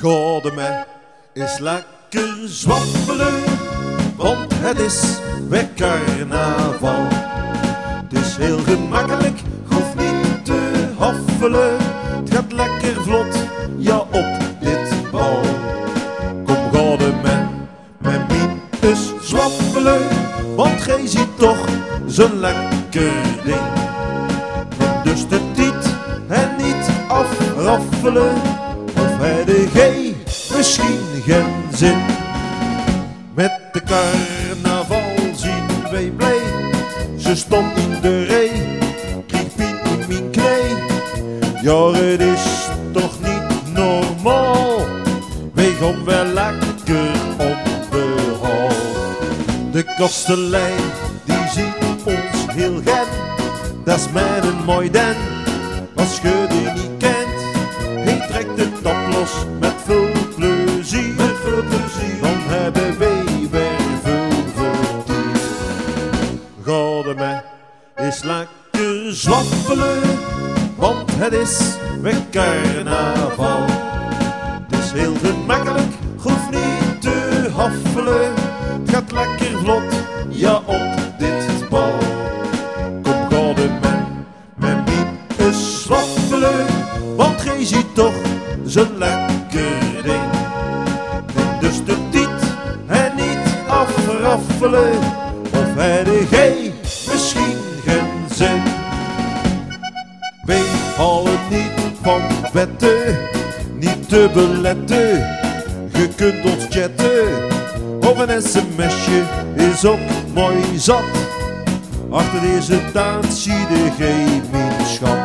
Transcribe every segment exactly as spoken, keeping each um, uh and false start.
Gouden mij is lekker zwaffelen, want het is weer carnaval. Het is heel gemakkelijk, je hoeft niet te haffelen. Het gaat lekker vlot, ja op dit bal. Kom gouden mij, met mien eens zwaffelen, want gij ziet toch zo'n lekker ding. Neem dus de tiet en niet afraffelen, of heb gij misschien geen zin. Met de carnaval zien wij blij, ze stond in de rij, kreeg pien in mijn knij. Ja, het is toch niet normaal, wij gaan wel lekker op de hal. De kastelein die ziet ons heel gen, dat is met een mooi den. Als je die niet kent, hij trekt het op los met veel plezier. Met veel plezier, dan hebben wij weer veel vertier. Gouden mij is lekker zwaffelen, want het is weer carnaval. Het is heel gemakkelijk, hoeft niet te haffelen. Het gaat lekker vlot, ja op dit bal. Kom gouden mij, met mien eens zwaffelen, want gij ziet toch zo'n lekker ding. Neem dus de tiet en niet afraffelen, of heb gij misschien geen zin. Wij houden niet van wetten, niet te beletten. Je kunt ons chatten, of een sms'je is ook mooi zat. Achter deze taart zie je geen mijn schat.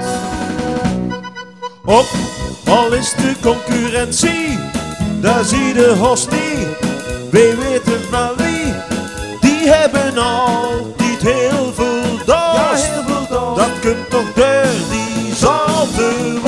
Op, al is de concurrentie, daar zie de hostie. Wij weten wel wie, die hebben altijd heel veel dorst. Ja, heel veel dorst. Dat kunt toch door die zalte